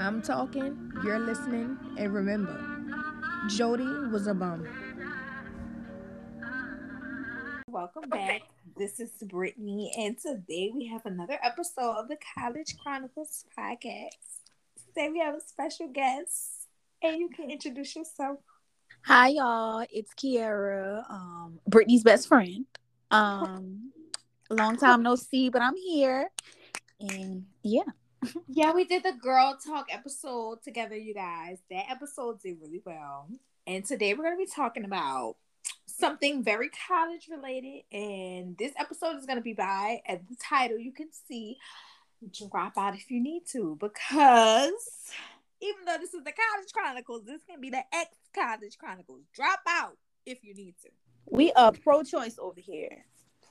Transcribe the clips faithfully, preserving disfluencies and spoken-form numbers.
I'm talking, you're listening, and remember, Jody was a bum. Welcome back. This is Brittany, and today we have another episode of the College Chronicles podcast. Today we have a special guest, and you can introduce yourself. Hi y'all, it's Kiara, um, Brittany's best friend. Um, long time no see, but I'm here, and yeah. Yeah, we did the girl talk episode together, you guys. That episode did really well, and today we're going to be talking about something very college related, and this episode is going to be by, at the title you can see, drop out if you need to, because even though this is the College Chronicles, this can be the ex College Chronicles. Drop out if you need to. We are pro-choice over here.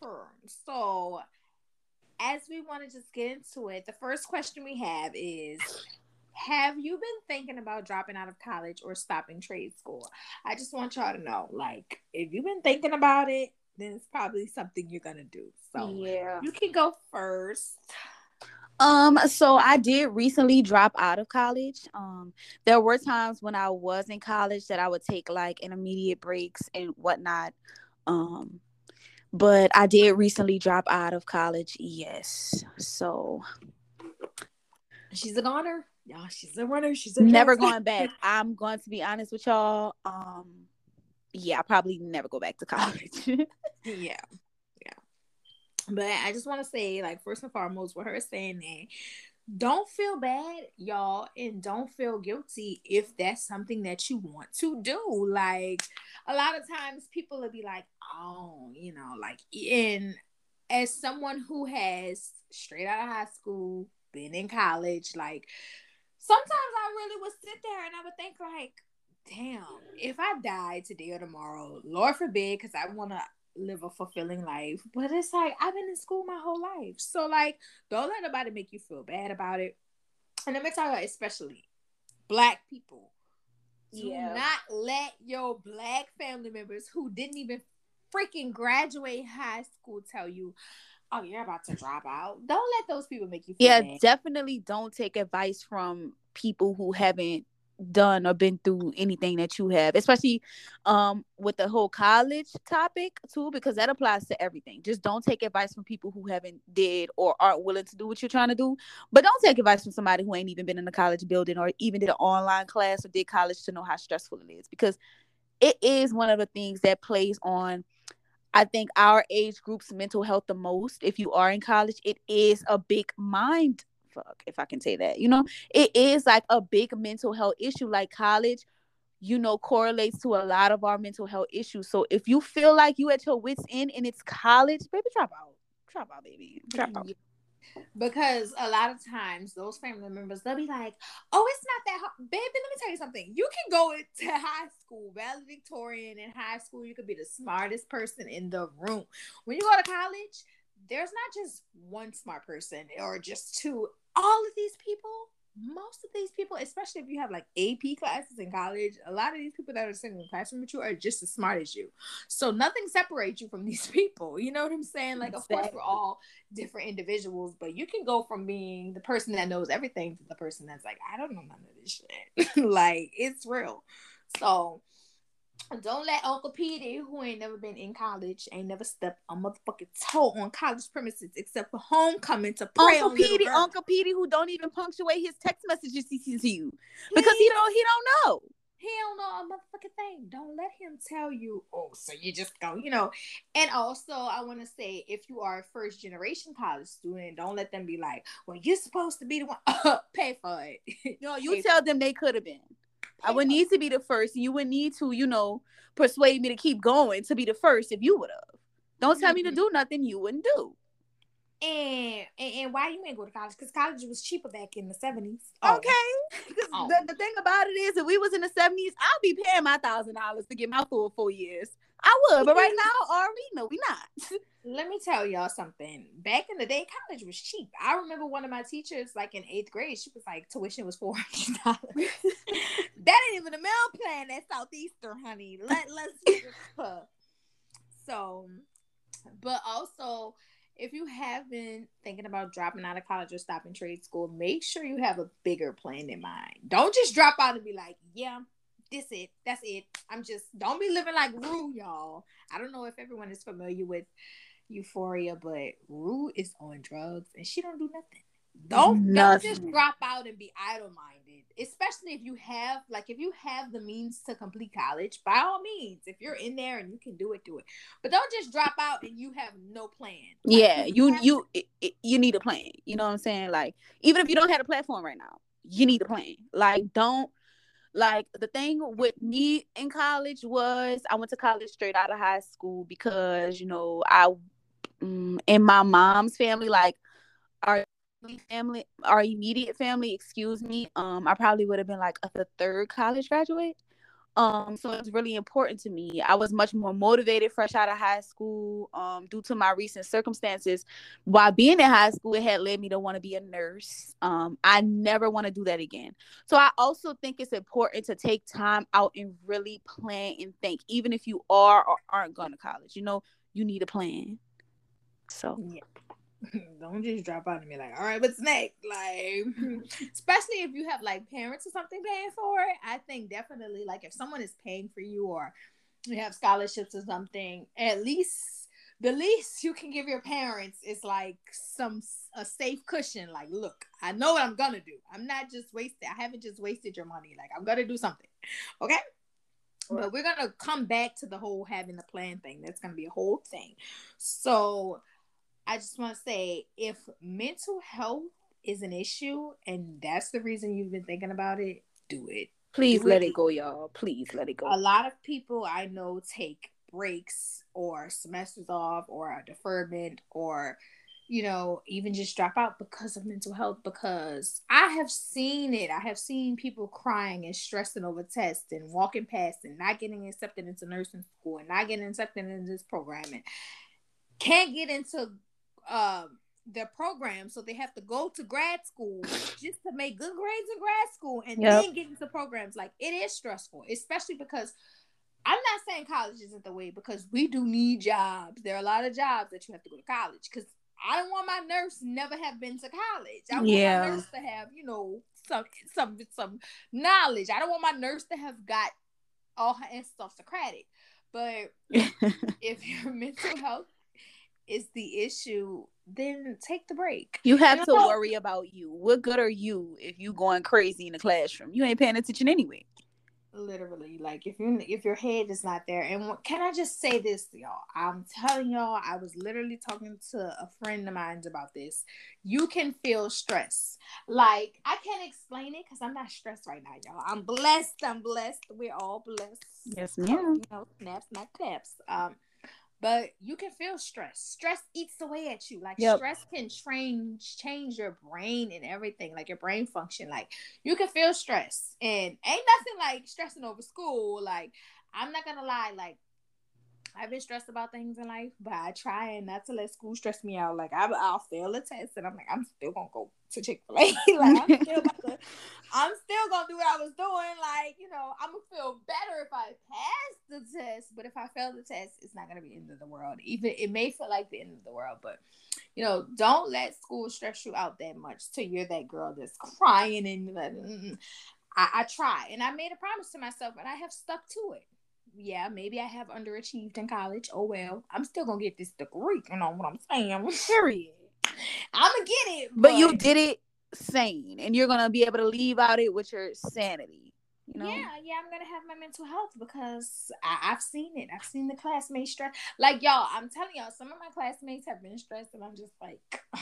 So, as we want to just get into it, the first question we have is, have you been thinking about dropping out of college or stopping trade school? I just want y'all to know, like, if you've been thinking about it, then it's probably something you're going to do. So, Yeah. you can go first. Um, so I did recently drop out of college. Um, there were times when I was in college that I would take like intermediate breaks and whatnot. Um, but I did recently drop out of college. Yes. So She's a goner. Y'all, she's a runner. She's a never dancer. going back. I'm going to be honest with y'all. Um, yeah, I probably never go back to college. yeah. But I just want to say, like, first and foremost, with her saying that, don't feel bad, y'all, and don't feel guilty if that's something that you want to do. Like, a lot of times people will be like, oh, you know, like, and as someone who has straight out of high school, been in college, like, sometimes I really would sit there and I would think, like, damn, if I died today or tomorrow, Lord forbid, because I want to live a fulfilling life, but it's like I've been in school my whole life, so like don't let nobody make you feel bad about it. And let me tell you, especially black people, do yeah. not let your black family members who didn't even freaking graduate high school tell you, oh, you're about to drop out. Don't let those people make you feel yeah bad. Definitely don't take advice from people who haven't done or been through anything that you have, especially um with the whole college topic too, because that applies to everything. Just don't take advice from people who haven't did or aren't willing to do what you're trying to do. But don't take advice from somebody who ain't even been in the college building or even did an online class or did college to know how stressful it is, because it is one of the things that plays on, I think, our age group's mental health the most. If you are in college, it is a big mind fuck, if I can say that. You know, it is like a big mental health issue. Like college, you know, correlates to a lot of our mental health issues. So if you feel like you at your wits end and it's college, baby, drop out. Drop out, baby. Drop out. Yeah. Because a lot of times those family members, they'll be like, oh, it's not that hard. Baby, let me tell you something. You can go to high school, valedictorian in high school. You could be the smartest person in the room. When you go to college, there's not just one smart person or just two. All of these people, most of these people, especially if you have like A P classes in college, a lot of these people that are sitting in the classroom with you are just as smart as you. So nothing separates you from these people. You know what I'm saying? Like, of course, we're all different individuals, but you can go from being the person that knows everything to the person that's like, I don't know none of this shit. Like, it's real. So don't let Uncle Petey, who ain't never been in college, ain't never stepped a motherfucking toe on college premises except for homecoming to pray Uncle on Petey, little girl. Uncle Petey, who don't even punctuate his text messages he sees you because he don't he don't know. He don't know a motherfucking thing. Don't let him tell you, oh, so you just go, you know. And also, I want to say, if you are a first generation college student, don't let them be like, well, you're supposed to be the one. Pay for it. No, you Pay tell them they could have been. I would need to be the first. You would need to, you know, persuade me to keep going to be the first if you would have. Don't tell mm-hmm. me to do nothing you wouldn't do. And, and and why you ain't go to college? Because college was cheaper back in the seventies. Oh. Okay. Because oh. the, the thing about it is, if we was in the seventies, I'll be paying my thousand dollars to get my full four years. I would, but right now, already no, we not. Let me tell y'all something. Back in the day, college was cheap. I remember one of my teachers, like in eighth grade, she was like, tuition was four hundred dollars. That ain't even a meal plan at Southeastern, honey. Let let's so, but also, if you have been thinking about dropping out of college or stopping trade school, make sure you have a bigger plan in mind. Don't just drop out and be like, yeah, this it, that's it. I'm just, don't be living like Rue, y'all. I don't know if everyone is familiar with Euphoria, but Rue is on drugs and she don't do nothing. Don't, don't just drop out and be idle-minded, especially if you have, like, if you have the means to complete college, by all means, if you're in there and you can do it, do it. But don't just drop out and you have no plan. Like, yeah, you you you, it, you need a plan. You know what I'm saying? Like, even if you don't have a platform right now, you need a plan. Like, don't, like, the thing with me in college was I went to college straight out of high school because, you know, I, um, in my mom's family, like, our family, our immediate family, excuse me, um, I probably would have been like a the third college graduate. Um, so it's really important to me. I was much more motivated fresh out of high school, um, due to my recent circumstances. While being in high school, it had led me to want to be a nurse. Um, I never want to do that again. So I also think it's important to take time out and really plan and think, even if you are or aren't going to college, you know, you need a plan. So yeah. Don't just drop out and be like, all right, what's next? Like, especially if you have like parents or something paying for it. I think definitely, like, if someone is paying for you or you have scholarships or something, at least the least you can give your parents is like some a safe cushion. Like, look, I know what I'm gonna do. I'm not just wasted. I haven't just wasted your money. Like, I'm gonna do something. Okay. But we're gonna come back to the whole having a plan thing. That's gonna be a whole thing. So I just want to say, if mental health is an issue and that's the reason you've been thinking about it, do it. Please do let it. it go, y'all. Please let it go. A lot of people I know take breaks or semesters off or a deferment or, you know, even just drop out because of mental health, because I have seen it. I have seen people crying and stressing over tests and walking past and not getting accepted into nursing school and not getting accepted into this program and can't get into um their program, so they have to go to grad school just to make good grades in grad school and yep. then get into programs. Like, it is stressful, especially because I'm not saying college isn't the way, because we do need jobs. There are a lot of jobs that you have to go to college, because I don't want my nurse never have been to college. I want yeah. my nurse to have, you know, some some some knowledge. I don't want my nurse to have got all her stuff Socratic. But if your mental health is the issue, then take the break. You have and to worry about you. What good are you if you going crazy in the classroom? You ain't paying attention anyway. Literally, like, if you if your head is not there. And can I just say this to y'all? I'm telling y'all, I was literally talking to a friend of mine about this. You can feel stress. Like, I can't explain it because I'm not stressed right now, y'all. I'm blessed. I'm blessed. We're all blessed. Yes, ma'am. You know, snaps, not claps. Um. But you can feel stress. Stress eats away at you. Like, yep. stress can change change your brain and everything, like your brain function. Like, you can feel stress. And ain't nothing like stressing over school. Like, I'm not gonna lie, like, I've been stressed about things in life, but I try not to let school stress me out. Like, I, I'll fail a test, and I'm like, I'm still gonna go to Chick-fil-A. Like, I'm still about to, I'm still gonna do what I was doing. Like, you know, I'm gonna feel better if I pass the test, but if I fail the test, it's not gonna be the end of the world. Even it may feel like the end of the world, but you know, don't let school stress you out that much till you're that girl that's crying and like, mm-mm. I, I try, and I made a promise to myself, and I have stuck to it. Yeah, maybe I have underachieved in college. Oh well, I'm still gonna get this degree. You know what I'm saying? Period. I'm gonna get it, but... but you did it sane, and you're gonna be able to leave out it with your sanity. You know? Yeah, yeah, I'm gonna have my mental health because I, I've seen it. I've seen the classmates stress. Like, y'all, I'm telling y'all, some of my classmates have been stressed, and I'm just like,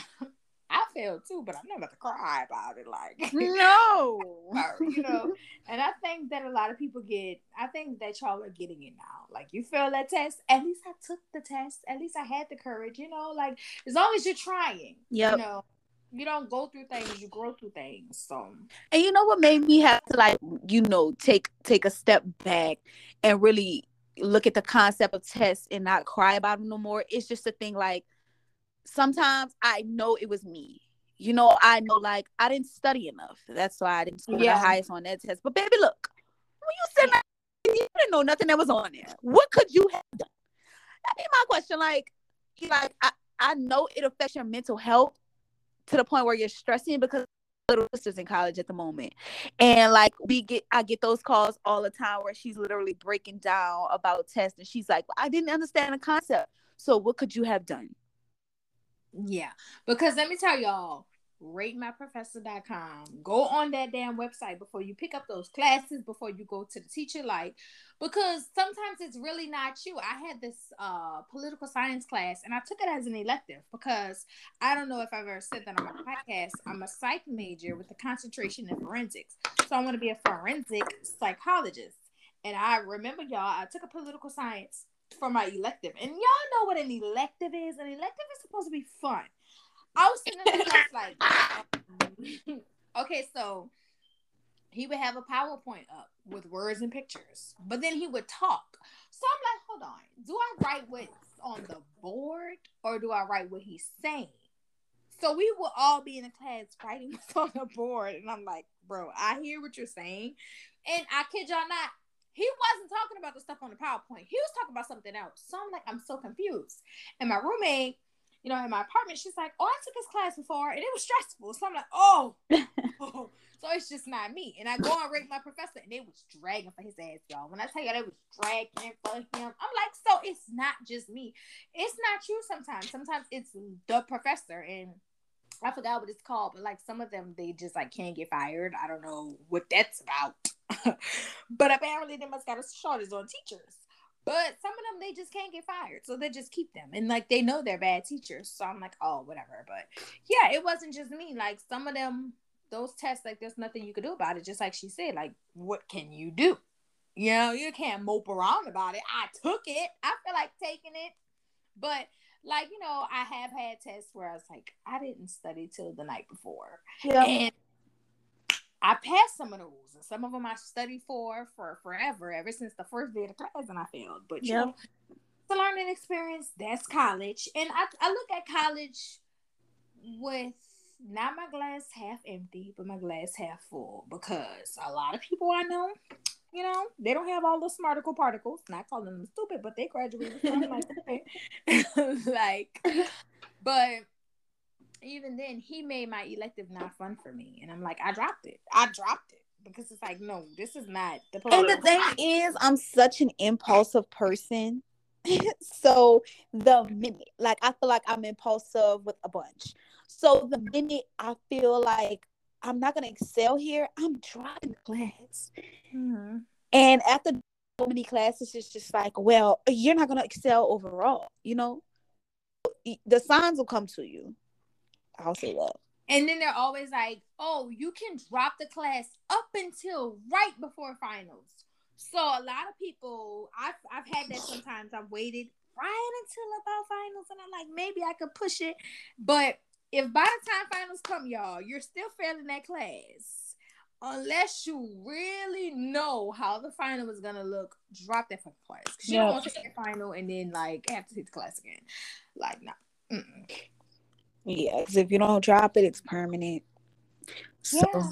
I failed too, but I'm not about to cry about it. Like, no, you know. And I think that a lot of people get. I think that y'all are getting it now. Like, you failed that test. At least I took the test. At least I had the courage. You know, like, as long as you're trying. Yep. You know, you don't go through things. You grow through things. So. And you know what made me have to, like, you know, take take a step back and really look at the concept of tests and not cry about them no more. It's just a thing, like, sometimes I know it was me. You know, I know, like, I didn't study enough. That's why I didn't score yeah. the highest on that test. But baby, look, when you said that, you didn't know nothing that was on there. What could you have done? That be my question. Like, like I, I know it affects your mental health to the point where you're stressing because little sister's in college at the moment, and like we get I get those calls all the time where she's literally breaking down about tests, and she's like, I didn't understand the concept, so what could you have done? Yeah, because let me tell y'all, rate my professor dot com. Go on that damn website before you pick up those classes, before you go to the teacher, like, because sometimes it's really not you. I had this uh political science class and I took it as an elective because I don't know if I've ever said that on my podcast. I'm a psych major with a concentration in forensics, so I want to be a forensic psychologist. And I remember, y'all, I took a political science for my elective, and y'all know what an elective is. An elective is supposed to be fun. I was sitting in the class like, um, okay, so he would have a PowerPoint up with words and pictures, but then he would talk. So I'm like, hold on, do I write what's on the board or do I write what he's saying? So we will all be in the class writing what's on the board, and I'm like, bro, I hear what you're saying, and I kid y'all not, he wasn't talking about the stuff on the PowerPoint. He was talking about something else. So I'm like, I'm so confused. And my roommate, you know, in my apartment, she's like, oh, I took his class before and it was stressful. So I'm like, oh, oh. So it's just not me. And I go and rate my professor, and they was dragging for his ass, y'all. When I tell you they was dragging for him, I'm like, so it's not just me. It's not you sometimes. Sometimes it's the professor. And I forgot what it's called, but like some of them, they just like can't get fired. I don't know what that's about. But apparently they must got a shortage on teachers. But some of them, they just can't get fired, so they just keep them, and like they know they're bad teachers. So I'm like, oh, whatever. But yeah, it wasn't just me. Like some of them, those tests, like there's nothing you could do about it. Just like she said, like what can you do? You know, you can't mope around about it. I took it. I feel like taking it, but like, you know, I have had tests where I was like, I didn't study till the night before, yep. And I passed some of those, and some of them I studied for for forever, ever since the first day of the class, and I failed. But you yep. know, it's a learning experience. That's college, and I I look at college with not my glass half empty, but my glass half full, because a lot of people I know, you know, they don't have all the smarticle particles. Not calling them stupid, but they graduated. So I'm like, okay, like, but. Even then, he made my elective not fun for me. And I'm like, I dropped it. I dropped it. Because it's like, no, this is not the And the thing is, I'm such an impulsive person. So the minute, like, I feel like I'm impulsive with a bunch. So the minute I feel like I'm not going to excel here, I'm dropping the class. Mm-hmm. And after so many classes, it's just like, well, you're not going to excel overall. You know, the signs will come to you. I'll say that. And then they're always like, oh, you can drop the class up until right before finals. So a lot of people, I've, I've had that sometimes. I've waited right until about finals, and I'm like, maybe I could push it. But if by the time finals come, y'all, you're still failing that class, unless you really know how the final is going to look, drop that fucking class. Because you yep. don't want to take the final and then, like, have to take the class again. Like, no. Nah. Yeah, because if you don't drop it, it's permanent. So, yeah.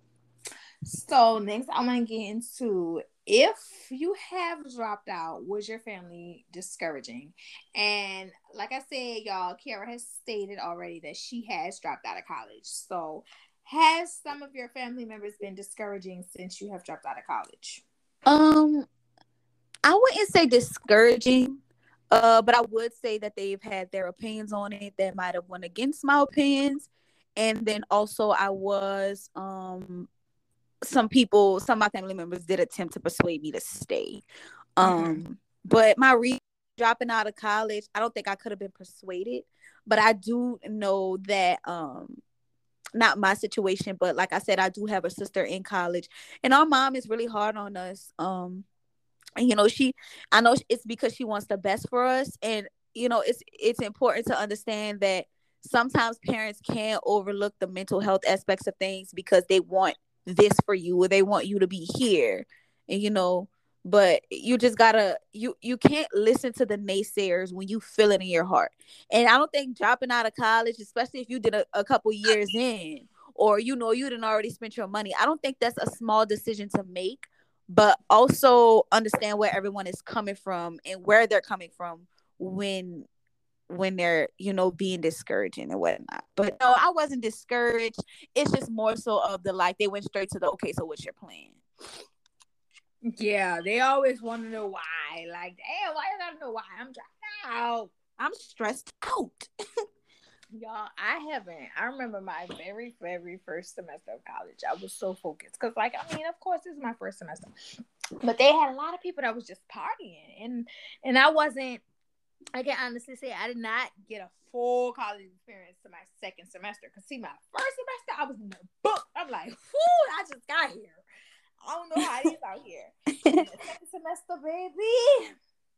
So next, I want to get into, if you have dropped out, was your family discouraging? And like I said, y'all, Kiara has stated already that she has dropped out of college. So has some of your family members been discouraging since you have dropped out of college? Um, I wouldn't say discouraging. Uh, but I would say that they've had their opinions on it that might have went against my opinions. And then also I was, um, some people, some of my family members did attempt to persuade me to stay. Um, mm-hmm. But my reason dropping out of college, I don't think I could have been persuaded, but I do know that, um, not my situation, but like I said, I do have a sister in college, and our mom is really hard on us. Um, And, you know, she, I know it's because she wants the best for us. And, you know, it's, it's important to understand that sometimes parents can overlook the mental health aspects of things because they want this for you, or they want you to be here. And, you know, but you just gotta, you, you can't listen to the naysayers when you feel it in your heart. And I don't think dropping out of college, especially if you did a, a couple years in, or, you know, you didn't already spent your money, I don't think that's a small decision to make. But also understand where everyone is coming from and where they're coming from when when they're, you know, being discouraging and whatnot. But no, I wasn't discouraged. It's just more so of the like they went straight to the okay, so what's your plan? Yeah, they always want to know why. Like, damn, why you gotta know why? I'm dropping out. I'm stressed out. Y'all, I haven't. I remember my very, very first semester of college. I was so focused because, like, I mean, of course, this is my first semester, but they had a lot of people that was just partying, and and I wasn't. I can honestly say I did not get a full college experience to my second semester. Cause see, my first semester I was in the book. I'm like, whoo, I just got here. I don't know how it is out here. And the second semester, baby.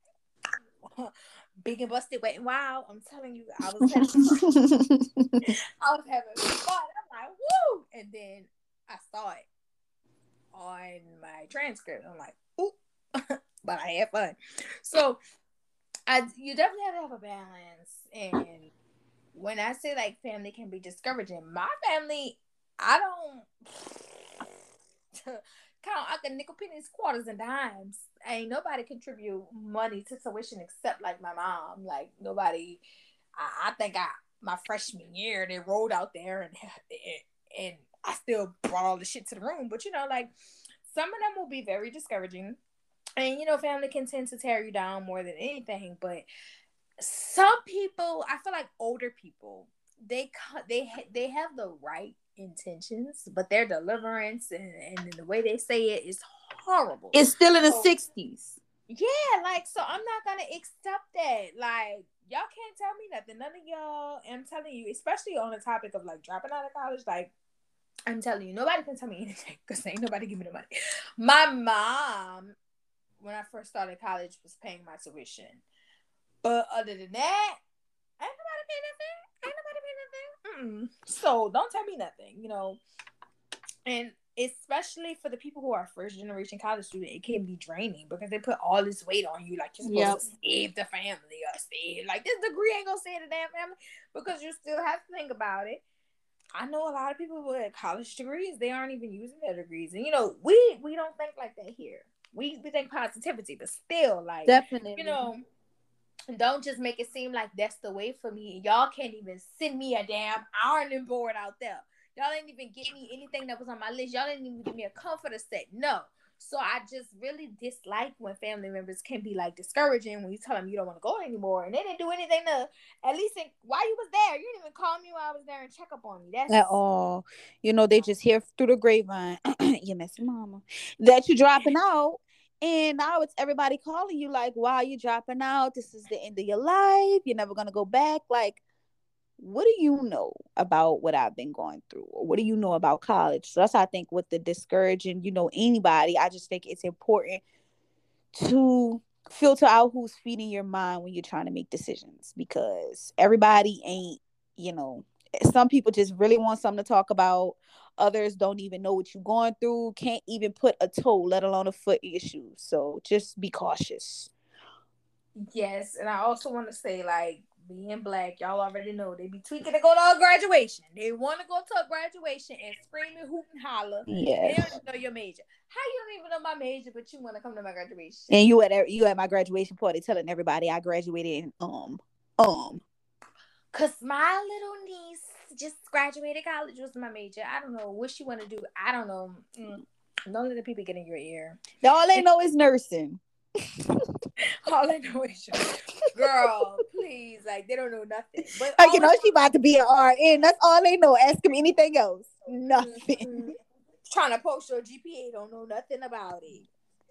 Big and busted, wet and wild. I'm telling you, I was having fun. I was having fun. I'm like, woo! And then I saw it on my transcript. I'm like, ooh, but I had fun. So I, you definitely have to have a balance. And when I say like family can be discouraging, my family, I don't count I can nickel pennies, quarters, and dimes. Ain't nobody contribute money to tuition except like my mom. Like nobody. I, I think I my freshman year they rolled out there and and I still brought all the shit to the room. But you know, like some of them will be very discouraging, and you know, family can tend to tear you down more than anything. But some people, I feel like older people, they they they have the right intentions, but their deliverance and, and the way they say it is horrible. It's still in the so, sixties. Yeah, like, so I'm not gonna accept that. Like, y'all can't tell me nothing. None of y'all, I'm telling you, especially on the topic of like dropping out of college, like, I'm telling you, nobody can tell me anything because ain't nobody give me the money. My mom, when I first started college, was paying my tuition. But other than that, ain't nobody paying nothing. Ain't nobody paying nothing. Mm-mm. So don't tell me nothing, you know. And especially for the people who are first generation college student, it can be draining because they put all this weight on you, like you're supposed yep. to save the family or save. Like this degree ain't gonna save the damn family because you still have to think about it. I know a lot of people with college degrees, they aren't even using their degrees, and you know, we we don't think like that here. We we think positivity, but still, like definitely, you know. Don't just make it seem like that's the way for me. Y'all can't even send me a damn ironing board out there. Y'all didn't even give me anything that was on my list. Y'all didn't even give me a comforter set. No. So I just really dislike when family members can be like discouraging when you tell them you don't want to go anymore. And they didn't do anything to, at least in, while you was there, you didn't even call me while I was there and check up on me. That's at all. You know, they just hear through the grapevine, you miss mama, that you dropping out. And now it's everybody calling you like, why are you dropping out? This is the end of your life. You're never going to go back. Like, what do you know about what I've been going through? Or what do you know about college? So that's how I think with the discouraging, you know, anybody, I just think it's important to filter out who's feeding your mind when you're trying to make decisions, because everybody ain't, you know, some people just really want something to talk about. Others don't even know what you're going through, can't even put a toe, let alone a foot in your shoes. So just be cautious. Yes, and I also want to say, like, being Black, y'all already know they be tweaking to go to a graduation. They want to go to a graduation and scream and hoot and holler. Yes. They don't even know your major. How you don't even know my major, but you want to come to my graduation? And you at you at my graduation party telling everybody I graduated in um um. Cause my little niece just graduated college was my major. I don't know what she want to do. I don't know. Mm. Don't let the people get in your ear. All they know is nursing. All they know is your girl. Please, like they don't know nothing. But like, you know she about to be an R N. That's all they know. Ask them anything else. Nothing. Mm-hmm. Trying to post your G P A, don't know nothing about it.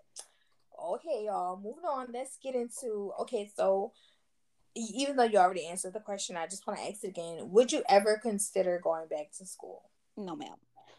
Okay, y'all. Moving on. Let's get into. Okay, so. Even though you already answered the question, I just want to ask it again. Would you ever consider going back to school? No, ma'am.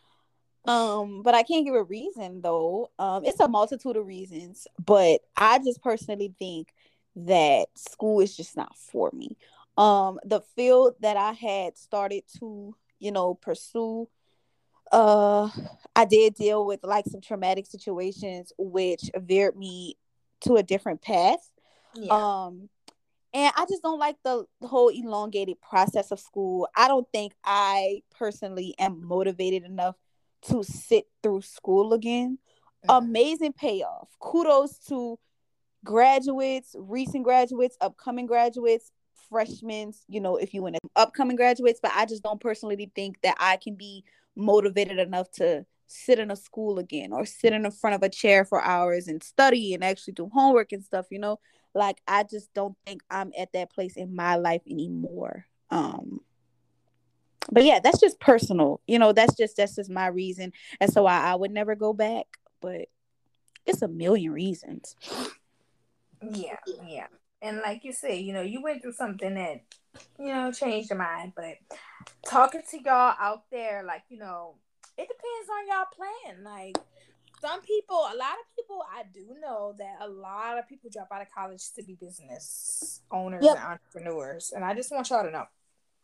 Um, but I can't give a reason though. Um, it's a multitude of reasons, but I just personally think that school is just not for me. Um, the field that I had started to, you know, pursue, uh, I did deal with like some traumatic situations, which veered me to a different path. Yeah. Um. And I just don't like the, the whole elongated process of school. I don't think I personally am motivated enough to sit through school again. Mm-hmm. Amazing payoff. Kudos to graduates, recent graduates, upcoming graduates freshmen, you know, if you in upcoming graduates, but I just don't personally think that I can be motivated enough to sit in a school again or sit in the front of a chair for hours and study and actually do homework and stuff, you know. Like, I just don't think I'm at that place in my life anymore. Um, but yeah, that's just personal, you know, that's just, that's just my reason as to why I would never go back, but it's a million reasons. Yeah, yeah. And like you said, you know, you went through something that, you know, changed your mind. But talking to y'all out there, like, you know, it depends on y'all plan. Like, some people, a lot of people, I do know that a lot of people drop out of college to be business owners Yep. and entrepreneurs. And I just want y'all to know,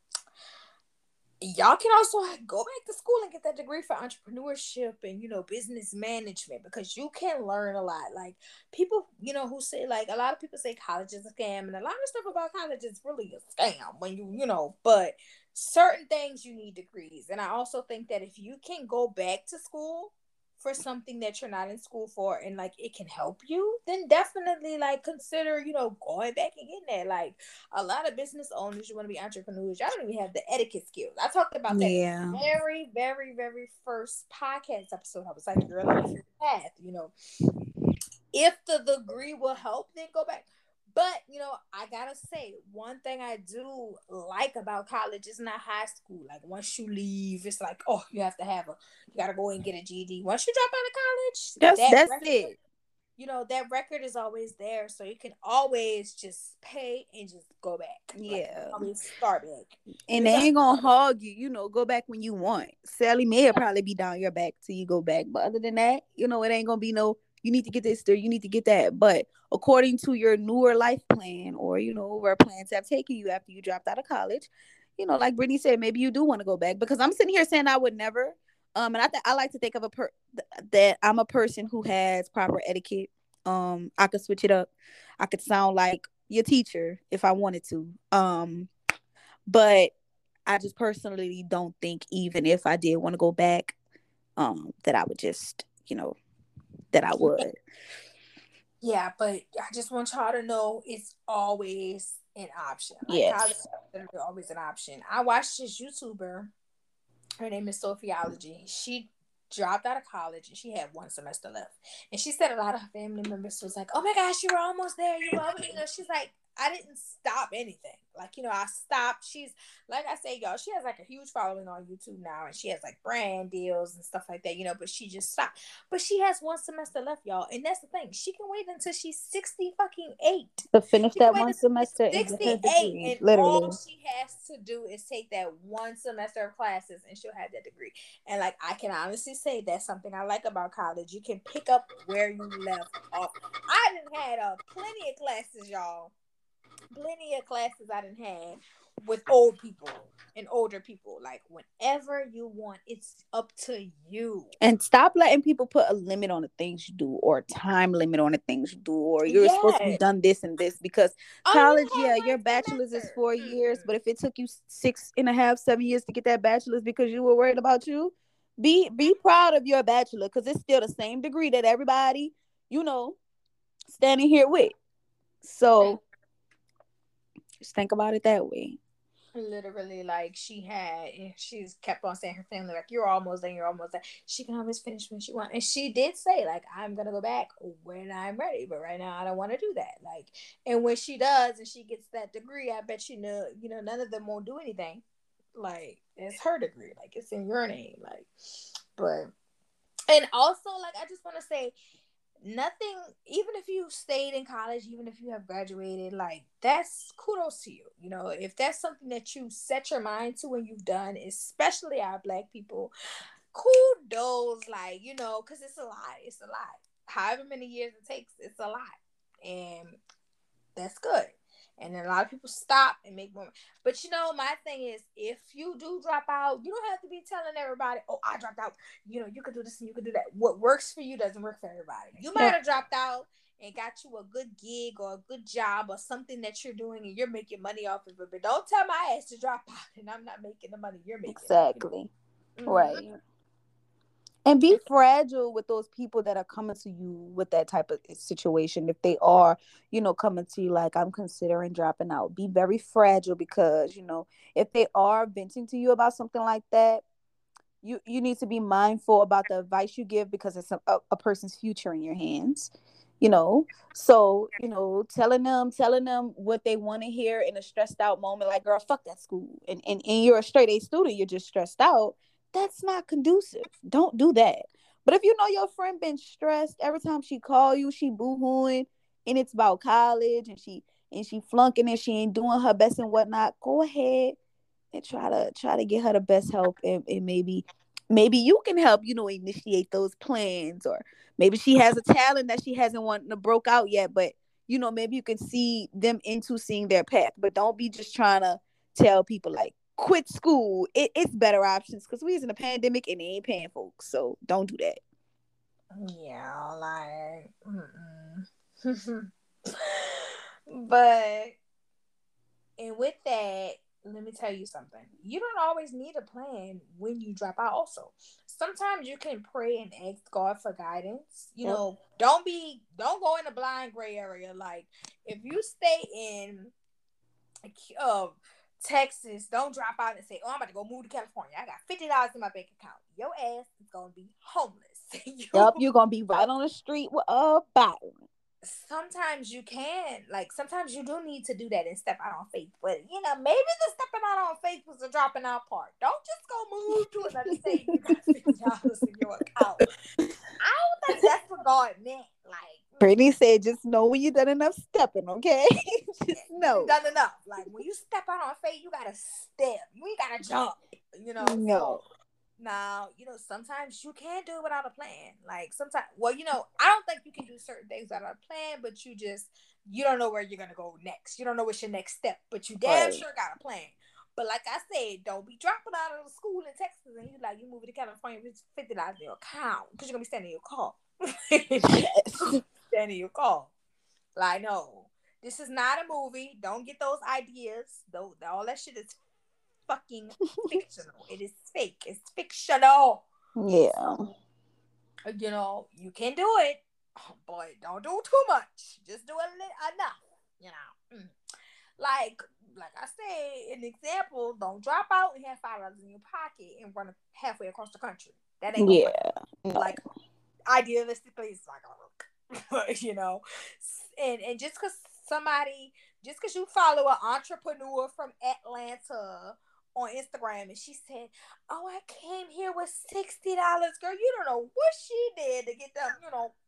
y'all can also go back to school and get that degree for entrepreneurship and, you know, business management, because you can learn a lot. Like, people, you know, who say, like, a lot of people say college is a scam, and a lot of stuff about college is really a scam when you, you know, but certain things you need degrees. And I also think that if you can go back to school for something that you're not in school for, and like it can help you, then definitely like consider, you know, going back and getting that. Like, a lot of business owners, you want to be entrepreneurs, y'all don't even have the etiquette skills. I talked about that Yeah. in the very, very, very first podcast episode. I was like, girl, let me figure the path, you know. If the degree will help, then go back. But, you know, I gotta say, one thing I do like about college is not high school. Like, once you leave, it's like, oh, you have to have a, you gotta go and get a G E D. Once you drop out of college, That's, that that's record, it. you know, that record is always there. So you can always just pay and just go back. Yeah. Like, always start back. And You they got- ain't gonna hog you, you know, go back when you want. Sally Mae will probably be down your back till you go back. But other than that, you know, it ain't gonna be no, you need to get this or you need to get that. But according to your newer life plan, or, you know, where plans have taken you after you dropped out of college, you know, like Brittany said, maybe you do want to go back. Because I'm sitting here saying I would never. Um, and I th- I like to think of a per th- that I'm a person who has proper etiquette. Um, I could switch it up. I could sound like your teacher if I wanted to. Um, but I just personally don't think, even if I did want to go back, um, that I would just, you know, that I would. Yeah, but I just want y'all to know it's always an option. Like, Yes. college is literally always an option. I watched this YouTuber. Her name is Sophiology. She dropped out of college and she had one semester left. And she said a lot of her family members was like, "Oh my gosh, you were almost there. You were almost," you know, she's like, I didn't stop anything. Like, you know, I stopped. She's, like I say, y'all, she has like a huge following on YouTube now, and she has like brand deals and stuff like that, you know, but she just stopped. But she has one semester left, y'all. And that's the thing. She can wait until she's sixty fucking eight To finish she can that wait one until semester and get her sixty-eight, degree, and literally. all she has to do is take that one semester of classes and she'll have that degree. And like, I can honestly say that's something I like about college. You can pick up where you left off. I done had uh, plenty of classes, y'all. Plenty of classes I done had with old people and older people. Like, whenever you want, it's up to you. And stop letting people put a limit on the things you do, or a time limit on the things you do, or you're yes. supposed to be done this and this. Because oh, college, you yeah, your bachelor's semester. is four mm-hmm. years, but if it took you six and a half, seven years to get that bachelor's because you were worried about you, be be proud of your bachelor, because it's still the same degree that everybody, you know, standing here with. So just think about it that way. Literally, like, she had, she's kept on saying her family, like, you're almost there, you're almost there. She can always finish when she wants. And she did say, like, I'm gonna go back when I'm ready, but right now I don't want to do that. Like, and when she does and she gets that degree, I bet you know, you know, none of them won't do anything. Like, it's her degree, like, it's in your name, like, but, and also, like, I just want to say, nothing, even if you stayed in college, even if you have graduated, like, that's kudos to you. You know, if that's something that you set your mind to and you've done, especially our Black people, kudos, like, you know, because it's a lot. It's a lot. However many years it takes, it's a lot. And that's good. And then a lot of people stop and make more. But, you know, my thing is, if you do drop out, you don't have to be telling everybody, oh, I dropped out. You know, you could do this and you could do that. What works for you doesn't work for everybody. You might have dropped out and got you a good gig or a good job or something that you're doing and you're making money off of it. But don't tell my ass to drop out and I'm not making the money you're making. Exactly. Mm-hmm. Right. And be fragile with those people that are coming to you with that type of situation. If they are, you know, coming to you like, I'm considering dropping out, be very fragile, because, you know, if they are venting to you about something like that, you, you need to be mindful about the advice you give, because it's a, a, a person's future in your hands, you know. So, you know, telling them, telling them what they want to hear in a stressed out moment, like, girl, fuck that school. And, and, and you're a straight A student, you're just stressed out. That's not conducive. Don't do that. But if you know your friend been stressed every time she call you, she boo-hooing, and it's about college, and she and she flunking, and she ain't doing her best and whatnot, go ahead and try to try to get her the best help, and, and maybe maybe you can help, you know, initiate those plans. Or maybe she has a talent that she hasn't wanted to broke out yet, but, you know, maybe you can see them into seeing their path. But don't be just trying to tell people like, quit school. It, it's better options, because we is in a pandemic and they ain't paying folks. So don't do that. Yeah, like, but, and with that, let me tell you something. You don't always need a plan when you drop out. Also, sometimes you can pray and ask God for guidance. You yep. know, don't be, don't go in a blind gray area. Like, if you stay in, uh, Texas, don't drop out and say, oh, I'm about to go move to California. I got fifty dollars in my bank account. Your ass is going to be homeless. you, yep, you're going to be right on the street with a bottle. Sometimes you can, like, sometimes you do need to do that and step out on faith. But, you know, maybe the stepping out on faith was the dropping out part. Don't just go move to another state and you got fifty dollars in your account. I don't think that's what God meant. Like, Brittany said, just know when you done enough stepping, okay? Just know. Done enough. Like, when you step out on faith, you gotta step. You ain't gotta jump. You know? No. So, now, you know, sometimes you can do it without a plan. Like, sometimes, well, you know, I don't think you can do certain things without a plan, but you just, you don't know where you're gonna go next. You don't know what's your next step, but you damn right. sure got a plan. But like I said, don't be dropping out of the school in Texas and you like, you moving to California with fifty dollars in your account because you're gonna be standing in your car. Yes. Standing in your car. Like, no, this is not a movie. Don't get those ideas. Though all that shit is fucking fictional. It is fake. It's fictional. Yeah. So, you know, you can do it, but don't do too much. Just do a li- enough. You know, mm. like like I say, an example. Don't drop out and have five dollars in your pocket and run halfway across the country. That ain't gonna yeah. work. No. Like, idealistically, it's not gonna work. You know, and and just because somebody, just because you follow an entrepreneur from Atlanta on Instagram and she said, oh, I came here with sixty dollars, girl, you don't know what she did to get them, you know.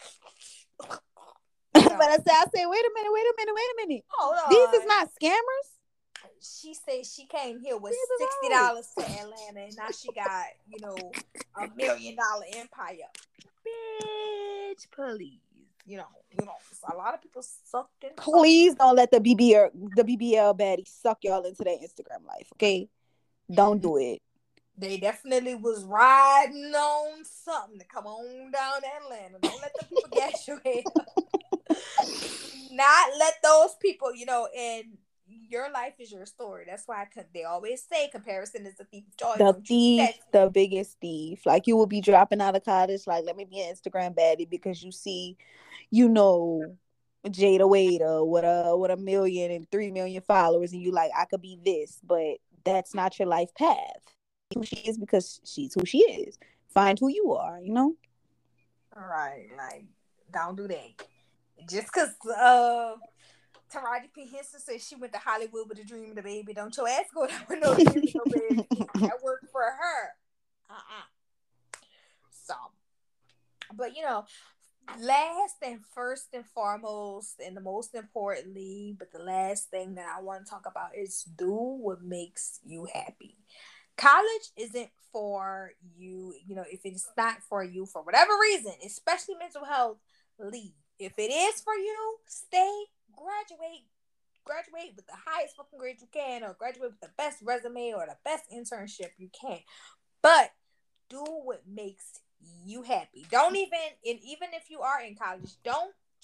You know. But I said, I said, wait a minute, wait a minute, wait a minute. Hold on. These is not scammers. She said she came here with sixty dollars to Atlanta and now she got, you know, a million dollar empire. Bitch, please. You know, you know, a lot of people sucked in. Please don't let the B B L, the B B L baddie suck y'all into their Instagram life, okay? Don't do it. They definitely was riding on something to come on down to Atlanta. Don't let the people gas your head up. Not let those people, you know, and your life is your story. That's why I could, they always say comparison is the thief of joy. The thief, the biggest thief. Like, you will be dropping out of college, like, let me be an Instagram baddie because you see, you know, Jada Waiter with a with a million and three million followers, and you like, I could be this, but that's not your life path. Who she is because she's who she is. Find who you are, you know. All right, like, don't do that. Just because uh, Taraji P. Henson said she went to Hollywood with a dream of the baby, don't your ass go there with no dream of no baby. That worked for her. Uh-uh. So, but you know, last and first and foremost, and the most importantly, but the last thing that I want to talk about is do what makes you happy. College isn't for you, you know, if it's not for you for whatever reason, especially mental health, leave. If it is for you, stay, graduate, graduate with the highest fucking grade you can, or graduate with the best resume or the best internship you can. But do what makes you happy. Don't even, and even if you are in college, don't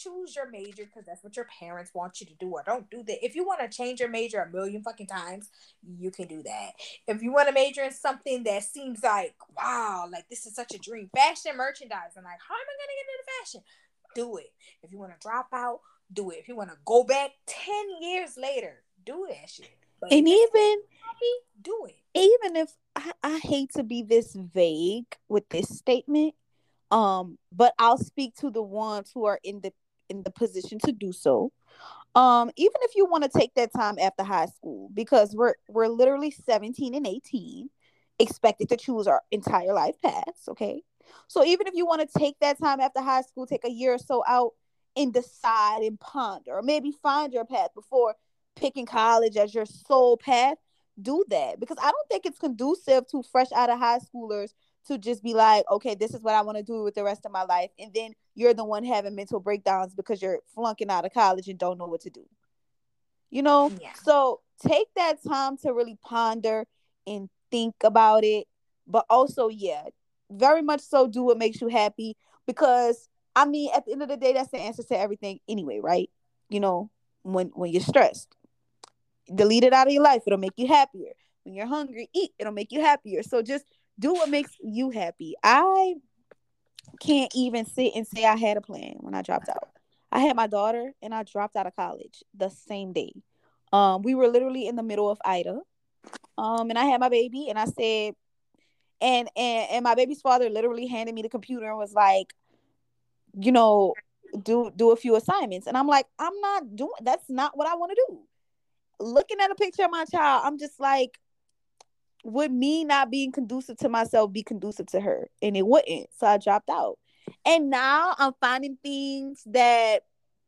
choose your major because that's what your parents want you to do, or don't do that. If you want to change your major a million fucking times, you can do that. If you want to major in something that seems like, wow, like this is such a dream, fashion merchandising, like how am I gonna get into fashion? Do it. If you want to drop out, do it. If you want to go back ten years later, do that shit. But and even happy, do it. Even if I, I hate to be this vague with this statement, um, but I'll speak to the ones who are in the in the position to do so. Um, even if you want to take that time after high school, because we're we're literally seventeen and eighteen, expected to choose our entire life paths. Okay, so even if you want to take that time after high school, take a year or so out and decide and ponder, or maybe find your path before picking college as your sole path, do that. Because I don't think it's conducive to fresh out of high schoolers to just be like, okay, this is what I want to do with the rest of my life, and then you're the one having mental breakdowns because you're flunking out of college and don't know what to do, you know. Yeah. So take that time to really ponder and think about it, but also, yeah, very much so, do what makes you happy, because I mean, at the end of the day, that's the answer to everything anyway, right? You know, when when you're stressed, delete it out of your life. It'll make you happier. When you're hungry, eat. It'll make you happier. So just do what makes you happy. I can't even sit and say I had a plan when I dropped out. I had my daughter and I dropped out of college the same day. Um, we were literally in the middle of Ida. Um, and I had my baby, and I said, and and and my baby's father literally handed me the computer and was like, you know, do do a few assignments. And I'm like, I'm not doing, that's not what I want to do. Looking at a picture of my child, I'm just like, would me not being conducive to myself be conducive to her? And it wouldn't. So I dropped out. And now I'm finding things that,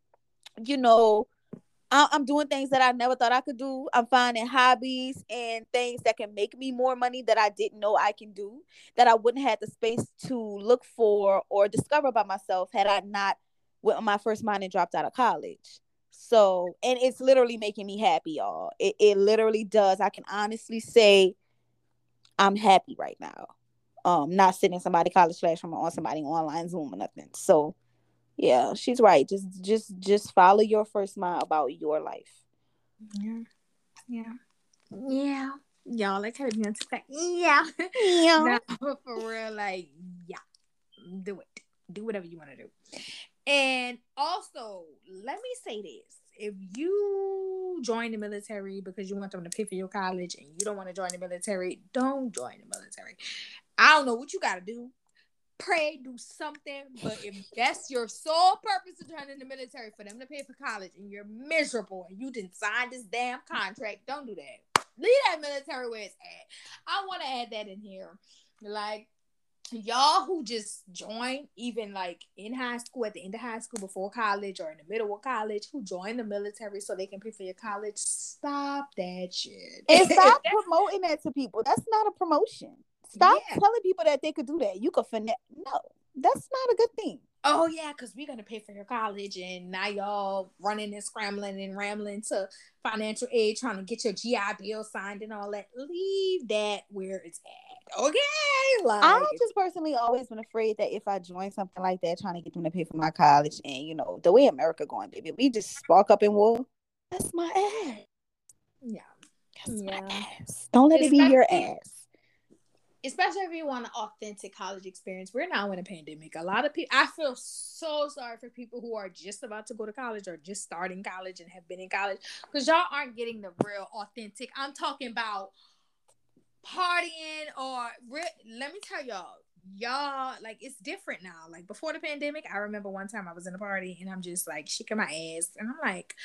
you know, I- I'm doing things that I never thought I could do. I'm finding hobbies and things that can make me more money that I didn't know I can do, that I wouldn't have the space to look for or discover by myself had I not went on my first mind and dropped out of college. So, and it's literally making me happy, y'all. It, it literally does. I can honestly say I'm happy right now. Um, not sitting in somebody college classroom or on somebody online Zoom or nothing. So yeah, she's right. Just just just follow your first mind about your life. Yeah. Yeah. Yeah. Y'all, like kind of be on TikTok. Yeah. Yeah. No, for real, like, yeah. Do it. Do whatever you want to do. And also, let me say this. If you join the military because you want them to pay for your college and you don't want to join the military, don't join the military. I don't know what you got to do. Pray, do something. But if that's your sole purpose of joining the military, for them to pay for college, and you're miserable and you didn't sign this damn contract, don't do that. Leave that military where it's at. I want to add that in here. Like, y'all who just join, even like in high school, at the end of high school, before college, or in the middle of college, who join the military so they can pay for your college, stop that shit. And stop promoting that to people. That's not a promotion. Stop Yeah. telling people that they could do that. You could finesse. No, that's not a good thing. Oh yeah, because we're gonna pay for your college, and now y'all running and scrambling and rambling to financial aid, trying to get your G I Bill signed and all that. Leave that where it's at, okay? Like, I just personally always been afraid that if I join something like that, trying to get them to pay for my college, and you know the way America going, baby, we just spark up in war. That's my ass. Yeah, that's yeah. my ass. Don't let Especially, it be your ass. Especially if you want an authentic college experience. We're now in a pandemic. A lot of people, I feel so sorry for people who are just about to go to college or just starting college and have been in college, because y'all aren't getting the real authentic. I'm talking about partying or re- let me tell y'all, y'all, like, it's different now. Like, before the pandemic, I remember one time I was in a party and I'm just like shaking my ass and I'm like,